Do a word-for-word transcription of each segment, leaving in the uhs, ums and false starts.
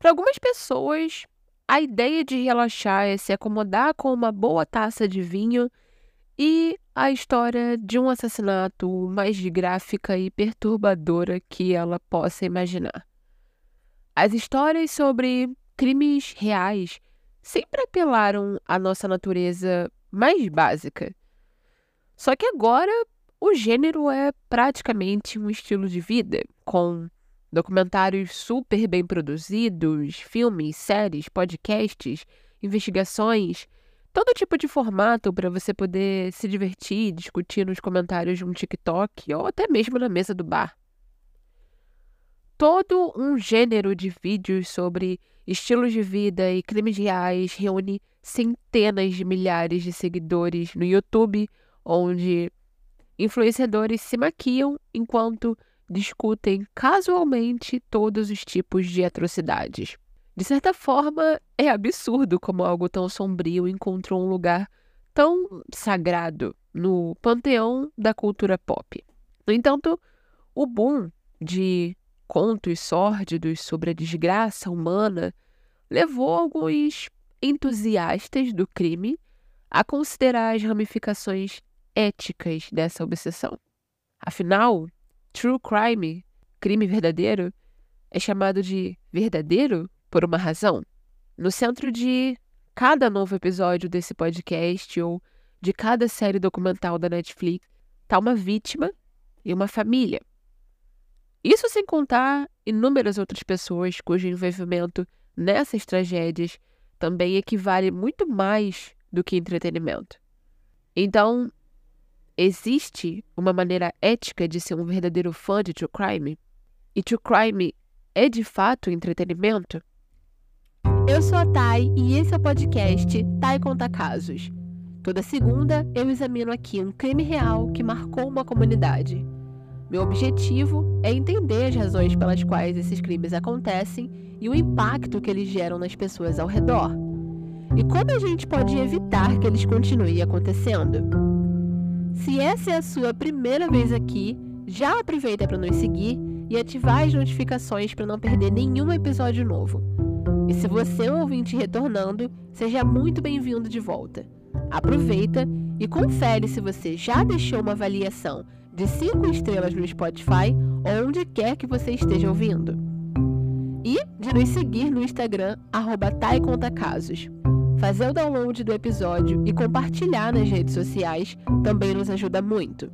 Para algumas pessoas, a ideia de relaxar é se acomodar com uma boa taça de vinho e a história de um assassinato mais gráfica e perturbadora que ela possa imaginar. As histórias sobre crimes reais sempre apelaram à nossa natureza mais básica. Só que agora o gênero é praticamente um estilo de vida, com documentários super bem produzidos, filmes, séries, podcasts, investigações, todo tipo de formato para você poder se divertir e discutir nos comentários de um TikTok ou até mesmo na mesa do bar. Todo um gênero de vídeos sobre estilos de vida e crimes reais reúne centenas de milhares de seguidores no YouTube, onde influenciadores se maquiam enquanto discutem casualmente todos os tipos de atrocidades. De certa forma, é absurdo como algo tão sombrio encontrou um lugar tão sagrado no panteão da cultura pop. No entanto, o boom de contos sórdidos sobre a desgraça humana levou alguns entusiastas do crime a considerar as ramificações éticas dessa obsessão. Afinal, true crime, crime verdadeiro, é chamado de verdadeiro por uma razão. No centro de cada novo episódio desse podcast ou de cada série documental da Netflix está uma vítima e uma família. Isso sem contar inúmeras outras pessoas cujo envolvimento nessas tragédias também equivale muito mais do que entretenimento. Então, existe uma maneira ética de ser um verdadeiro fã de true crime? E true crime é de fato entretenimento? Eu sou a Thay e esse é o podcast Thay Conta Casos. Toda segunda eu examino aqui um crime real que marcou uma comunidade. Meu objetivo é entender as razões pelas quais esses crimes acontecem e o impacto que eles geram nas pessoas ao redor. E como a gente pode evitar que eles continuem acontecendo? Se essa é a sua primeira vez aqui, já aproveita para nos seguir e ativar as notificações para não perder nenhum episódio novo. E se você é um ouvinte retornando, seja muito bem-vindo de volta. Aproveita e confere se você já deixou uma avaliação de cinco estrelas no Spotify ou onde quer que você esteja ouvindo. E de nos seguir no Instagram, arroba Thay Conta Casos. Fazer o download do episódio e compartilhar nas redes sociais também nos ajuda muito.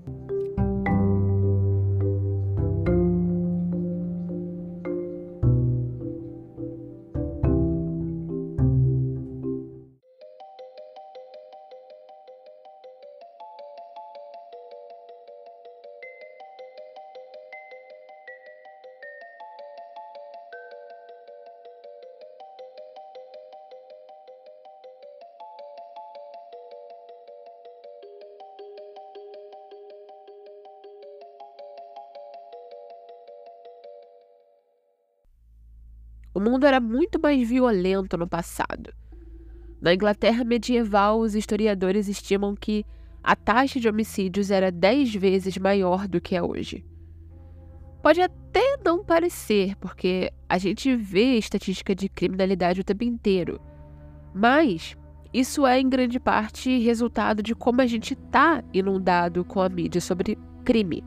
O mundo era muito mais violento no passado. Na Inglaterra medieval, os historiadores estimam que a taxa de homicídios era dez vezes maior do que é hoje. Pode até não parecer, porque a gente vê estatística de criminalidade o tempo inteiro. Mas isso é, em grande parte, resultado de como a gente está inundado com a mídia sobre crime.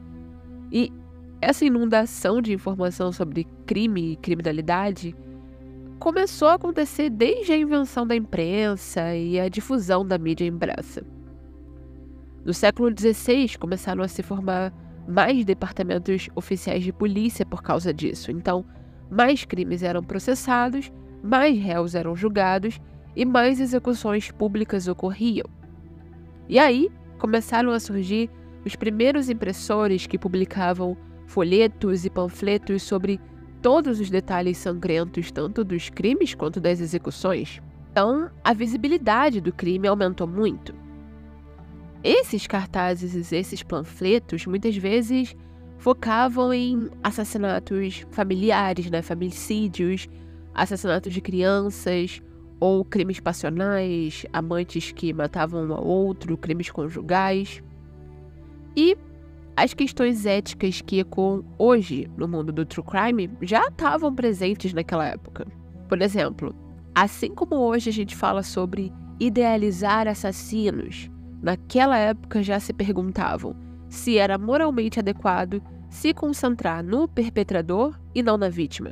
E essa inundação de informação sobre crime e criminalidade começou a acontecer desde a invenção da imprensa e a difusão da mídia impressa. No século dezesseis, começaram a se formar mais departamentos oficiais de polícia por causa disso. Então, mais crimes eram processados, mais réus eram julgados e mais execuções públicas ocorriam. E aí, começaram a surgir os primeiros impressores que publicavam folhetos e panfletos sobre todos os detalhes sangrentos, tanto dos crimes quanto das execuções. Então, a visibilidade do crime aumentou muito. Esses cartazes, esses panfletos, muitas vezes focavam em assassinatos familiares, né? Familicídios, assassinatos de crianças ou crimes passionais, amantes que matavam um ao outro, crimes conjugais. E as questões éticas que ecoam hoje no mundo do true crime já estavam presentes naquela época. Por exemplo, assim como hoje a gente fala sobre idealizar assassinos, naquela época já se perguntavam se era moralmente adequado se concentrar no perpetrador e não na vítima.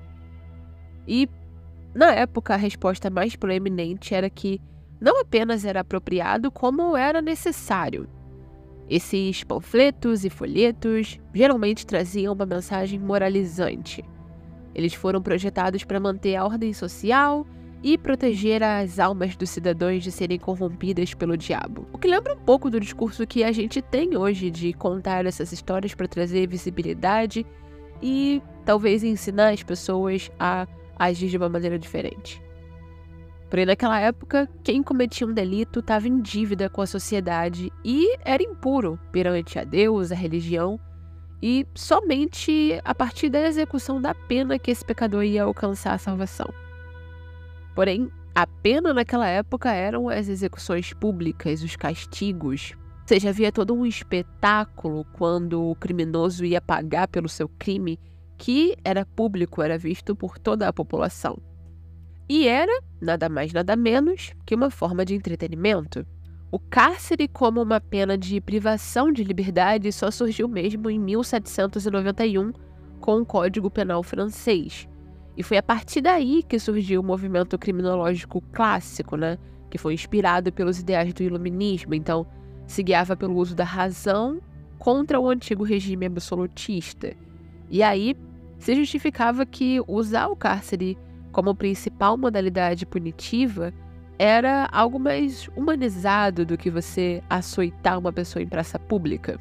E, na época, a resposta mais proeminente era que não apenas era apropriado, como era necessário. Esses panfletos e folhetos geralmente traziam uma mensagem moralizante. Eles foram projetados para manter a ordem social e proteger as almas dos cidadãos de serem corrompidas pelo diabo. O que lembra um pouco do discurso que a gente tem hoje de contar essas histórias para trazer visibilidade e talvez ensinar as pessoas a agir de uma maneira diferente. Porém, naquela época, quem cometia um delito estava em dívida com a sociedade e era impuro perante a Deus, a religião, e somente a partir da execução da pena que esse pecador ia alcançar a salvação. Porém, a pena naquela época eram as execuções públicas, os castigos. Ou seja, havia todo um espetáculo quando o criminoso ia pagar pelo seu crime, que era público, era visto por toda a população. E era, nada mais nada menos, que uma forma de entretenimento. O cárcere como uma pena de privação de liberdade só surgiu mesmo em mil setecentos e noventa e um com o Código Penal francês. E foi a partir daí que surgiu o movimento criminológico clássico, né? Que foi inspirado pelos ideais do iluminismo, então se guiava pelo uso da razão contra o antigo regime absolutista. E aí se justificava que usar o cárcere como principal modalidade punitiva era algo mais humanizado do que você açoitar uma pessoa em praça pública.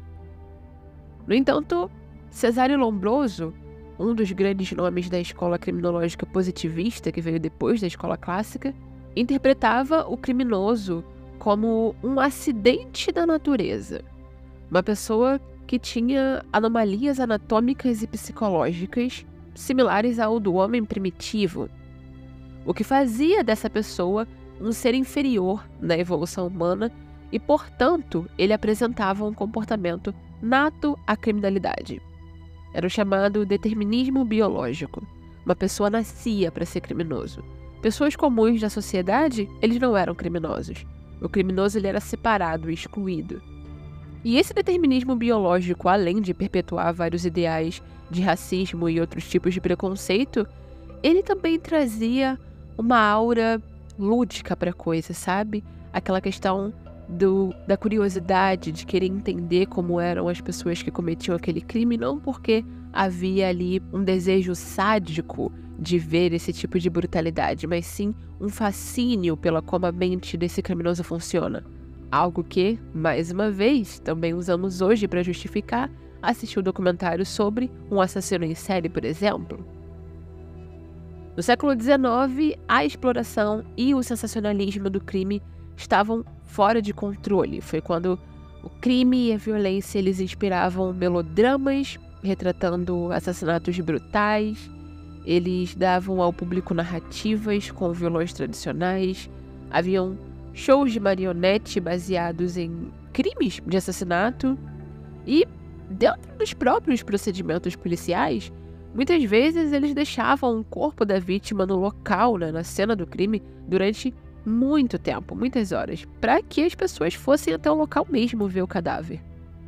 No entanto, Cesare Lombroso, um dos grandes nomes da escola criminológica positivista que veio depois da escola clássica, interpretava o criminoso como um acidente da natureza, uma pessoa que tinha anomalias anatômicas e psicológicas similares ao do homem primitivo, o que fazia dessa pessoa um ser inferior na evolução humana e, portanto, ele apresentava um comportamento nato à criminalidade. Era o chamado determinismo biológico. Uma pessoa nascia para ser criminoso. Pessoas comuns da sociedade, eles não eram criminosos. O criminoso ele era separado, excluído. E esse determinismo biológico, além de perpetuar vários ideais de racismo e outros tipos de preconceito, ele também trazia uma aura lúdica para a coisa, sabe? Aquela questão do, da curiosidade, de querer entender como eram as pessoas que cometiam aquele crime, não porque havia ali um desejo sádico de ver esse tipo de brutalidade, mas sim um fascínio pela como a mente desse criminoso funciona. Algo que, mais uma vez, também usamos hoje para justificar assistir o documentário sobre um assassino em série, por exemplo. No século dezenove, a exploração e o sensacionalismo do crime estavam fora de controle. Foi quando o crime e a violência eles inspiravam melodramas, retratando assassinatos brutais. Eles davam ao público narrativas com vilões tradicionais. Haviam shows de marionete baseados em crimes de assassinato. E, dentro dos próprios procedimentos policiais, muitas vezes eles deixavam o corpo da vítima no local, né, na cena do crime, durante muito tempo, muitas horas, para que as pessoas fossem até o local mesmo ver o cadáver.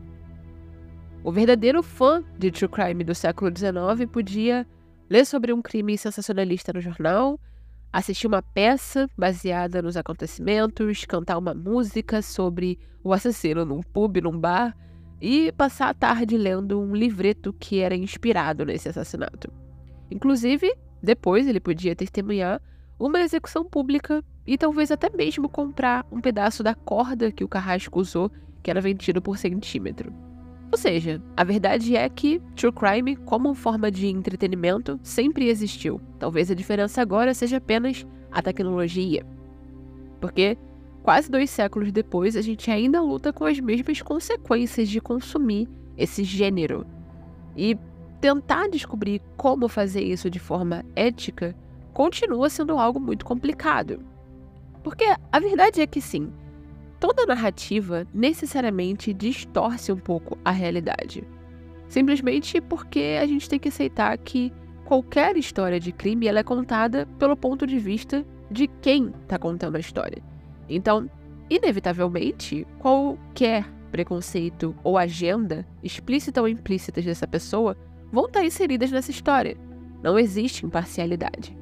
O verdadeiro fã de true crime do século dezenove podia ler sobre um crime sensacionalista no jornal, assistir uma peça baseada nos acontecimentos, cantar uma música sobre o assassino num pub, num bar, e passar a tarde lendo um livreto que era inspirado nesse assassinato. Inclusive, depois ele podia testemunhar uma execução pública e talvez até mesmo comprar um pedaço da corda que o carrasco usou, que era vendido por centímetro. Ou seja, a verdade é que true crime, como forma de entretenimento, sempre existiu. Talvez a diferença agora seja apenas a tecnologia. Porque quase dois séculos depois, a gente ainda luta com as mesmas consequências de consumir esse gênero. E tentar descobrir como fazer isso de forma ética continua sendo algo muito complicado. Porque a verdade é que sim, toda narrativa necessariamente distorce um pouco a realidade. Simplesmente porque a gente tem que aceitar que qualquer história de crime ela é contada pelo ponto de vista de quem está contando a história. Então, inevitavelmente, qualquer preconceito ou agenda, explícita ou implícitas dessa pessoa, vão estar inseridas nessa história. Não existe imparcialidade.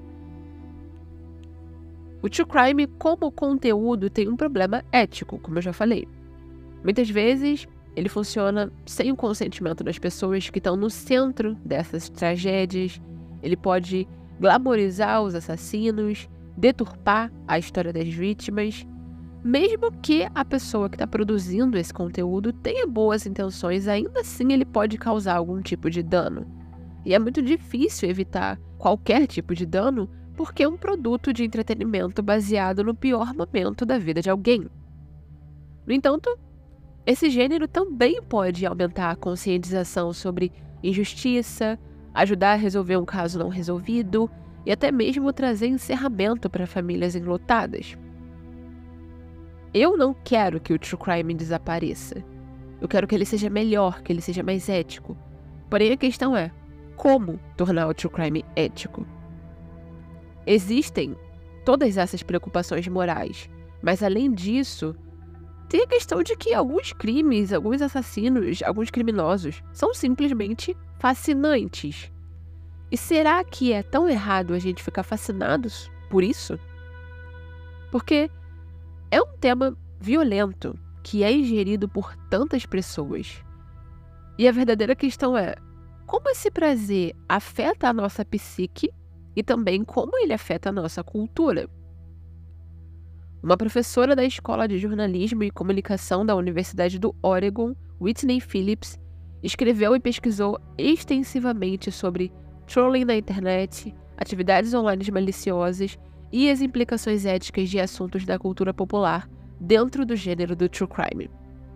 O true crime, como conteúdo, tem um problema ético, como eu já falei. Muitas vezes, ele funciona sem o consentimento das pessoas que estão no centro dessas tragédias. Ele pode glamorizar os assassinos, deturpar a história das vítimas. Mesmo que a pessoa que está produzindo esse conteúdo tenha boas intenções, ainda assim ele pode causar algum tipo de dano. E é muito difícil evitar qualquer tipo de dano porque é um produto de entretenimento baseado no pior momento da vida de alguém. No entanto, esse gênero também pode aumentar a conscientização sobre injustiça, ajudar a resolver um caso não resolvido e até mesmo trazer encerramento para famílias enlutadas. Eu não quero que o true crime desapareça. Eu quero que ele seja melhor, que ele seja mais ético. Porém, a questão é, como tornar o true crime ético? Existem todas essas preocupações morais, mas além disso, tem a questão de que alguns crimes, alguns assassinos, alguns criminosos são simplesmente fascinantes. E será que é tão errado a gente ficar fascinados por isso? Porque é um tema violento que é ingerido por tantas pessoas. E a verdadeira questão é, como esse prazer afeta a nossa psique e também como ele afeta a nossa cultura? Uma professora da Escola de Jornalismo e Comunicação da Universidade do Oregon, Whitney Phillips, escreveu e pesquisou extensivamente sobre trolling na internet, atividades online maliciosas e as implicações éticas de assuntos da cultura popular dentro do gênero do true crime.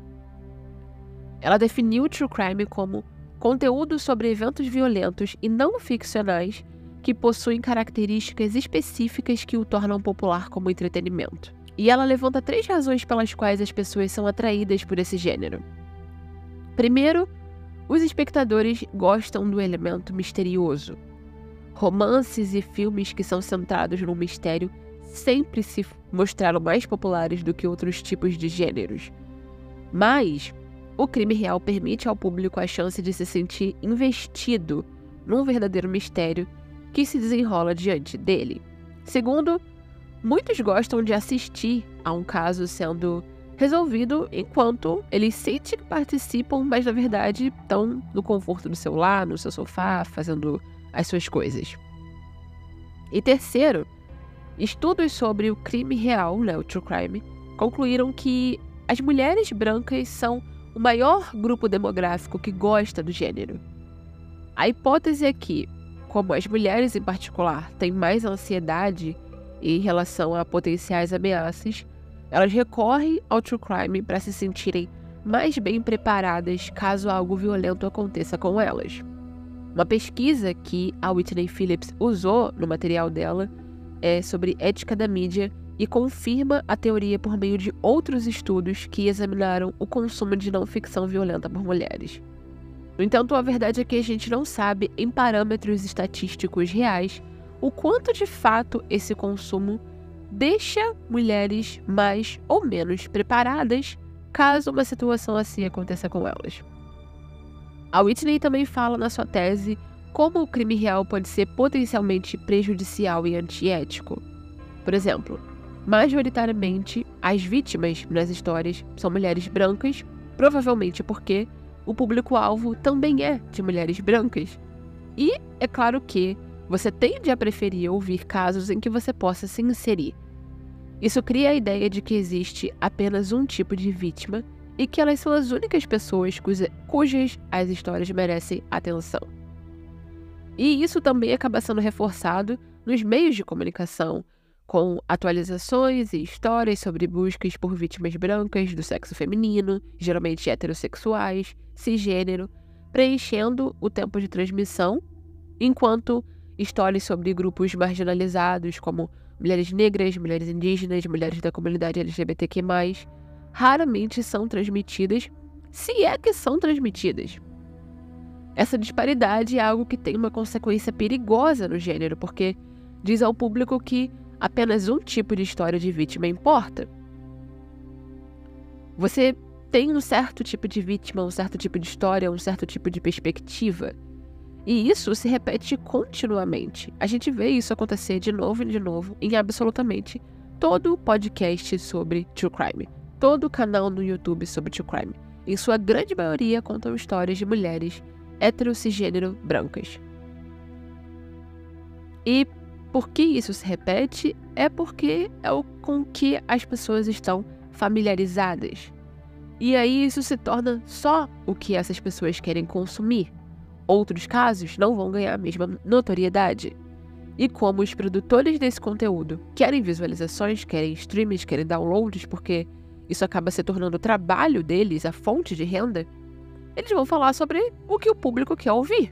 Ela definiu o true crime como conteúdo sobre eventos violentos e não ficcionais que possuem características específicas que o tornam popular como entretenimento. E ela levanta três razões pelas quais as pessoas são atraídas por esse gênero. Primeiro, os espectadores gostam do elemento misterioso. Romances e filmes que são centrados no mistério sempre se mostraram mais populares do que outros tipos de gêneros. Mas o crime real permite ao público a chance de se sentir investido num verdadeiro mistério que se desenrola diante dele. Segundo, muitos gostam de assistir a um caso sendo resolvido enquanto eles sentem que participam, mas na verdade estão no conforto do seu lar, no seu sofá, fazendo as suas coisas. E terceiro, estudos sobre o crime real, né, o true crime, concluíram que as mulheres brancas são o maior grupo demográfico que gosta do gênero. A hipótese é que, como as mulheres em particular têm mais ansiedade em relação a potenciais ameaças, elas recorrem ao true crime para se sentirem mais bem preparadas caso algo violento aconteça com elas. Uma pesquisa que a Whitney Phillips usou no material dela é sobre ética da mídia e confirma a teoria por meio de outros estudos que examinaram o consumo de não ficção violenta por mulheres. No entanto, a verdade é que a gente não sabe, em parâmetros estatísticos reais, o quanto de fato esse consumo deixa mulheres mais ou menos preparadas caso uma situação assim aconteça com elas. A Whitney também fala na sua tese como o crime real pode ser potencialmente prejudicial e antiético. Por exemplo, majoritariamente as vítimas nas histórias são mulheres brancas, provavelmente porque o público-alvo também é de mulheres brancas. E é claro que você tende a preferir ouvir casos em que você possa se inserir. Isso cria a ideia de que existe apenas um tipo de vítima e que elas são as únicas pessoas cuja, cujas as histórias merecem atenção. E isso também acaba sendo reforçado nos meios de comunicação, com atualizações e histórias sobre buscas por vítimas brancas do sexo feminino, geralmente heterossexuais, cisgênero, preenchendo o tempo de transmissão, enquanto histórias sobre grupos marginalizados, como mulheres negras, mulheres indígenas, mulheres da comunidade L G B T Q mais, raramente são transmitidas, se é que são transmitidas. Essa disparidade é algo que tem uma consequência perigosa no gênero, porque diz ao público que apenas um tipo de história de vítima importa. Você tem um certo tipo de vítima, um certo tipo de história, um certo tipo de perspectiva. E isso se repete continuamente. A gente vê isso acontecer de novo e de novo em absolutamente todo podcast sobre true crime. Todo canal no YouTube sobre true crime. Em sua grande maioria contam histórias de mulheres heterocigênero brancas. E por que isso se repete? É porque é o com que as pessoas estão familiarizadas. E aí isso se torna só o que essas pessoas querem consumir. Outros casos não vão ganhar a mesma notoriedade. E como os produtores desse conteúdo querem visualizações, querem streams, querem downloads, porque isso acaba se tornando o trabalho deles, a fonte de renda, eles vão falar sobre o que o público quer ouvir.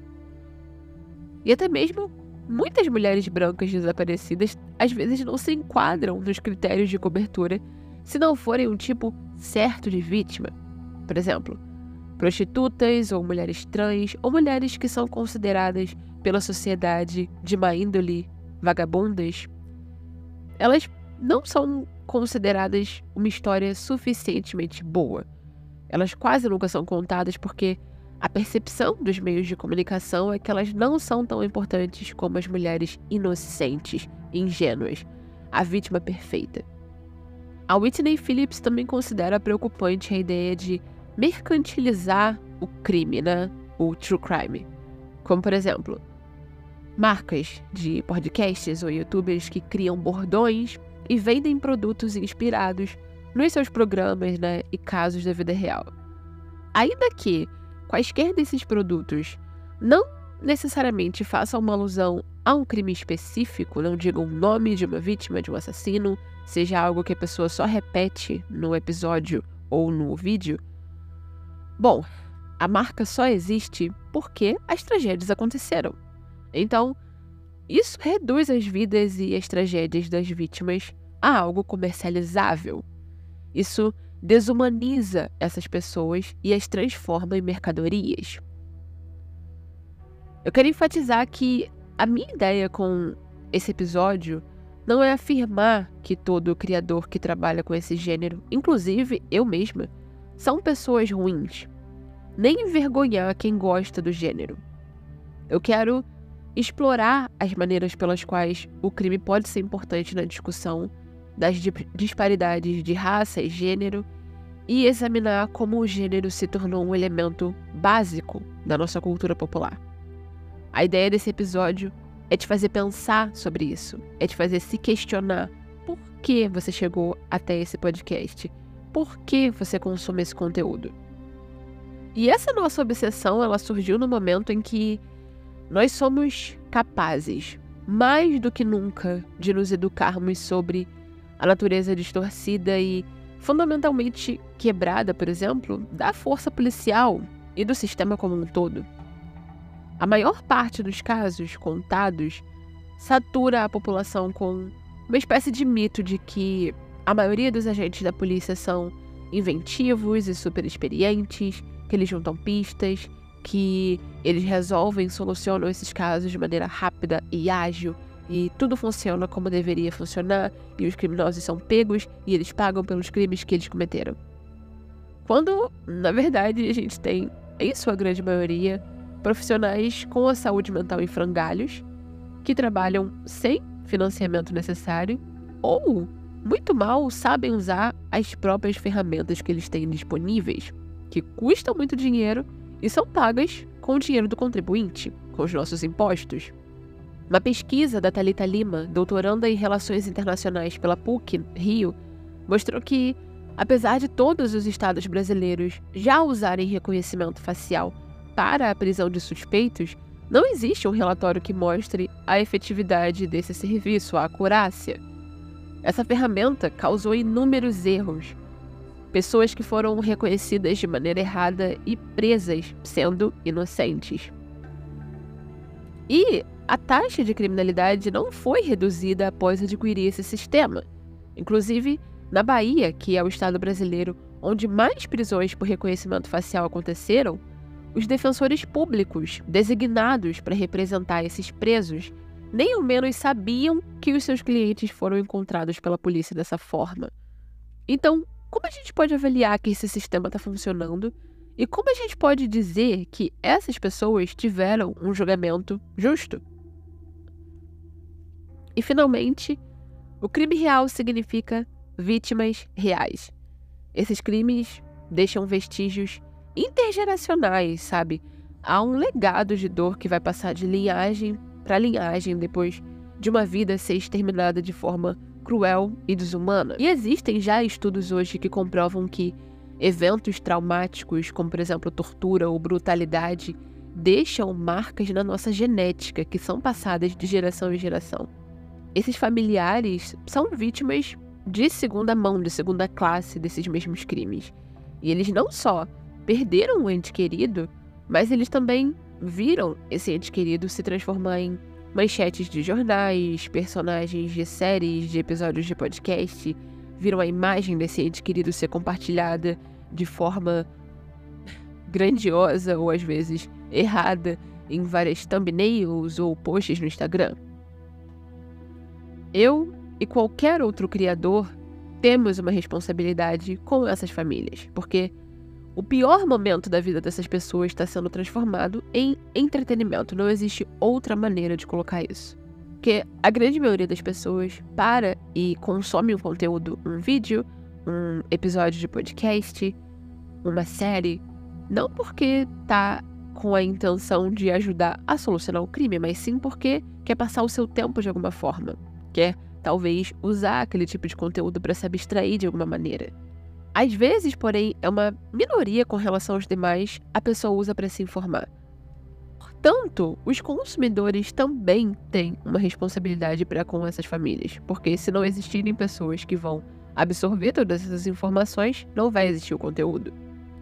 E até mesmo muitas mulheres brancas desaparecidas às vezes não se enquadram nos critérios de cobertura se não forem um tipo certo de vítima. Por exemplo, prostitutas ou mulheres trans ou mulheres que são consideradas pela sociedade de má índole, vagabundas. Elas não são consideradas uma história suficientemente boa. Elas quase nunca são contadas porque a percepção dos meios de comunicação é que elas não são tão importantes como as mulheres inocentes, ingênuas, a vítima perfeita. A Whitney Phillips também considera preocupante a ideia de mercantilizar o crime, né? O true crime. Como, por exemplo, marcas de podcasts ou youtubers que criam bordões e vendem produtos inspirados nos seus programas, né, e casos da vida real. Ainda que quaisquer desses produtos não necessariamente façam uma alusão a um crime específico, não digam o nome de uma vítima, de um assassino, seja algo que a pessoa só repete no episódio ou no vídeo, bom, a marca só existe porque as tragédias aconteceram. Então, isso reduz as vidas e as tragédias das vítimas a algo comercializável. Isso desumaniza essas pessoas e as transforma em mercadorias. Eu quero enfatizar que a minha ideia com esse episódio não é afirmar que todo criador que trabalha com esse gênero, inclusive eu mesma, são pessoas ruins, nem envergonhar quem gosta do gênero. Eu quero explorar as maneiras pelas quais o crime pode ser importante na discussão das disparidades de raça e gênero e examinar como o gênero se tornou um elemento básico da nossa cultura popular. A ideia desse episódio é te fazer pensar sobre isso, é te fazer se questionar por que você chegou até esse podcast, por que você consome esse conteúdo. E essa nossa obsessão, ela surgiu no momento em que nós somos capazes, mais do que nunca, de nos educarmos sobre a natureza distorcida e fundamentalmente quebrada, por exemplo, da força policial e do sistema como um todo. A maior parte dos casos contados satura a população com uma espécie de mito de que a maioria dos agentes da polícia são inventivos e super experientes, que eles juntam pistas, que eles resolvem, solucionam esses casos de maneira rápida e ágil, e tudo funciona como deveria funcionar, e os criminosos são pegos e eles pagam pelos crimes que eles cometeram. Quando, na verdade, a gente tem, em sua grande maioria, profissionais com a saúde mental em frangalhos, que trabalham sem financiamento necessário, ou, muito mal, sabem usar as próprias ferramentas que eles têm disponíveis, que custam muito dinheiro e são pagas com o dinheiro do contribuinte, com os nossos impostos. Uma pesquisa da Thalita Lima, doutoranda em Relações Internacionais pela P U C Rio, mostrou que, apesar de todos os estados brasileiros já usarem reconhecimento facial para a prisão de suspeitos, não existe um relatório que mostre a efetividade desse serviço, a acurácia. Essa ferramenta causou inúmeros erros. Pessoas que foram reconhecidas de maneira errada e presas sendo inocentes. E a taxa de criminalidade não foi reduzida após adquirir esse sistema. Inclusive, Na Bahia, que é o estado brasileiro onde mais prisões por reconhecimento facial aconteceram, os defensores públicos designados para representar esses presos nem ao menos sabiam que os seus clientes foram encontrados pela polícia dessa forma. Então, como a gente pode avaliar que esse sistema está funcionando e como a gente pode dizer que essas pessoas tiveram um julgamento justo? E, finalmente, o crime real significa vítimas reais. Esses crimes deixam vestígios intergeracionais, sabe? Há um legado de dor que vai passar de linhagem para linhagem depois de uma vida ser exterminada de forma cruel e desumana. E existem já estudos hoje que comprovam que eventos traumáticos, como por exemplo tortura ou brutalidade, deixam marcas na nossa genética que são passadas de geração em geração. Esses familiares são vítimas de segunda mão, de segunda classe desses mesmos crimes. E eles não só perderam um ente querido, mas eles também viram esse ente querido se transformar em manchetes de jornais, personagens de séries, de episódios de podcast, viram a imagem desse ente querido ser compartilhada de forma grandiosa ou às vezes errada em várias thumbnails ou posts no Instagram. Eu e qualquer outro criador temos uma responsabilidade com essas famílias, porque o pior momento da vida dessas pessoas está sendo transformado em entretenimento. Não existe outra maneira de colocar isso. Porque a grande maioria das pessoas para e consome um conteúdo, um vídeo, um episódio de podcast, uma série, não porque tá com a intenção de ajudar a solucionar o crime, mas sim porque quer passar o seu tempo de alguma forma. Quer, talvez, usar aquele tipo de conteúdo para se abstrair de alguma maneira. Às vezes, porém, é uma minoria com relação aos demais, a pessoa usa para se informar. Portanto, os consumidores também têm uma responsabilidade para com essas famílias, porque se não existirem pessoas que vão absorver todas essas informações, não vai existir o conteúdo.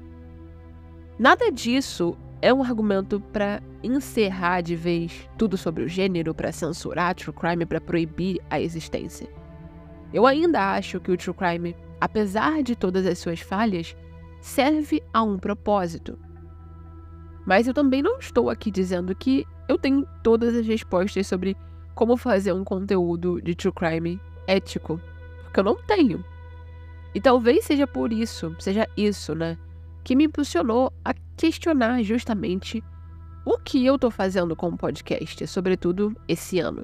Nada disso é um argumento para encerrar de vez tudo sobre o gênero, para censurar true crime, para proibir a existência. Eu ainda acho que o true crime, apesar de todas as suas falhas, serve a um propósito. Mas eu também não estou aqui dizendo que eu tenho todas as respostas sobre como fazer um conteúdo de true crime ético, porque eu não tenho. E talvez seja por isso, seja isso, né, que me impulsionou a questionar justamente o que eu tô fazendo com o podcast, sobretudo esse ano.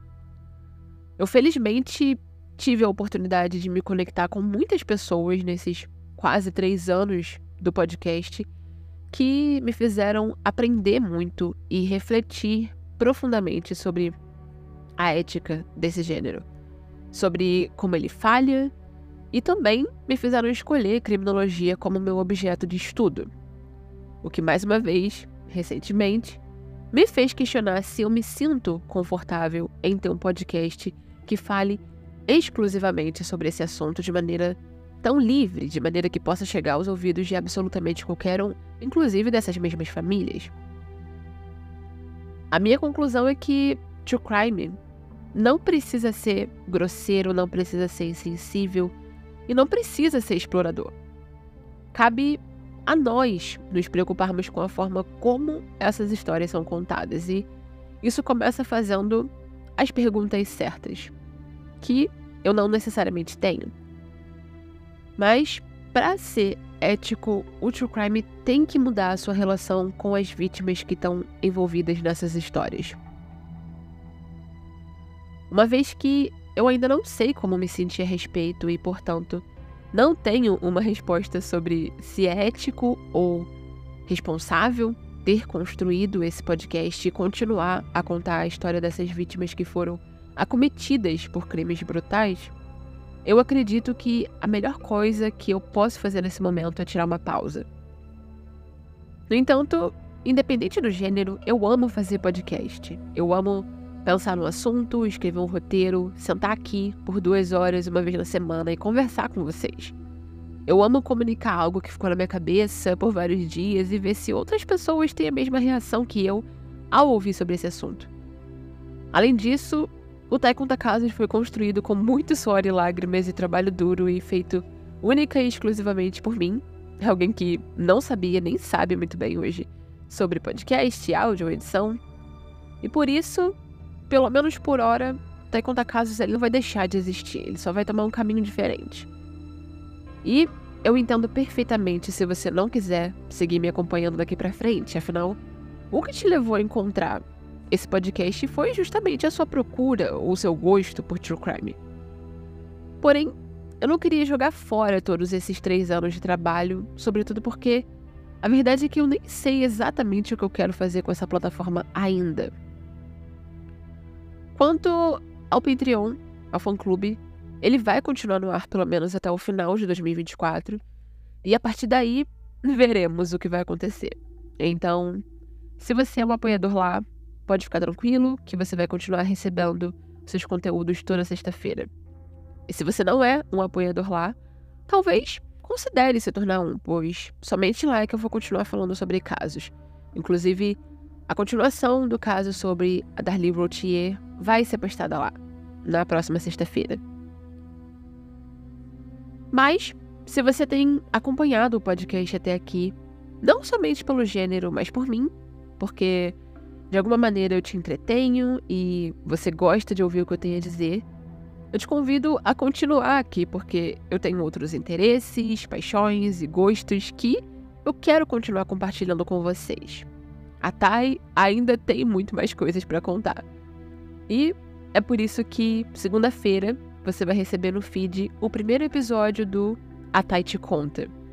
Eu felizmente tive a oportunidade de me conectar com muitas pessoas nesses quase três anos do podcast que me fizeram aprender muito e refletir profundamente sobre a ética desse gênero, sobre como ele falha e também me fizeram escolher criminologia como meu objeto de estudo. O que, mais uma vez, recentemente, me fez questionar se eu me sinto confortável em ter um podcast que fale exclusivamente sobre esse assunto de maneira tão livre, de maneira que possa chegar aos ouvidos de absolutamente qualquer um, inclusive dessas mesmas famílias. A minha conclusão é que true crime não precisa ser grosseiro, não precisa ser insensível e não precisa ser explorador. Cabe a nós nos preocuparmos com a forma como essas histórias são contadas, e isso começa fazendo as perguntas certas, que eu não necessariamente tenho. Mas, para ser ético, o true crime tem que mudar a sua relação com as vítimas que estão envolvidas nessas histórias. Uma vez que eu ainda não sei como me sentir a respeito e, portanto, não tenho uma resposta sobre se é ético ou responsável ter construído esse podcast e continuar a contar a história dessas vítimas que foram acometidas por crimes brutais, eu acredito que a melhor coisa que eu posso fazer nesse momento é tirar uma pausa. No entanto, independente do gênero, eu amo fazer podcast. Eu amo pensar no assunto, escrever um roteiro, sentar aqui por duas horas uma vez na semana e conversar com vocês. Eu amo comunicar algo que ficou na minha cabeça por vários dias e ver se outras pessoas têm a mesma reação que eu ao ouvir sobre esse assunto. Além disso, O Tai Conta Casos foi construído com muito suor e lágrimas e trabalho duro e feito única e exclusivamente por mim, alguém que não sabia nem sabe muito bem hoje sobre podcast, áudio, edição. E por isso, pelo menos por hora, o Tai Conta Casos ele não vai deixar de existir, ele só vai tomar um caminho diferente. E eu entendo perfeitamente se você não quiser seguir me acompanhando daqui pra frente, afinal, o que te levou a encontrar esse podcast foi justamente a sua procura ou o seu gosto por true crime. Porém, eu não queria jogar fora todos esses três anos de trabalho, sobretudo porque a verdade é que eu nem sei exatamente o que eu quero fazer com essa plataforma ainda. Quanto ao Patreon, ao fã-clube, ele vai continuar no ar pelo menos até o final de dois mil e vinte e quatro, e a partir daí veremos o que vai acontecer. Então, se você é um apoiador lá, pode ficar tranquilo que você vai continuar recebendo seus conteúdos toda sexta-feira. E se você não é um apoiador lá, talvez considere se tornar um, pois somente lá é que eu vou continuar falando sobre casos. Inclusive, a continuação do caso sobre a Darlie Routier vai ser postada lá, na próxima sexta-feira. Mas, se você tem acompanhado o podcast até aqui, não somente pelo gênero, mas por mim, porque de alguma maneira eu te entretenho e você gosta de ouvir o que eu tenho a dizer, eu te convido a continuar aqui, porque eu tenho outros interesses, paixões e gostos que eu quero continuar compartilhando com vocês. A Thay ainda tem muito mais coisas para contar. E é por isso que, segunda-feira, você vai receber no feed o primeiro episódio do A Thay Te Conta.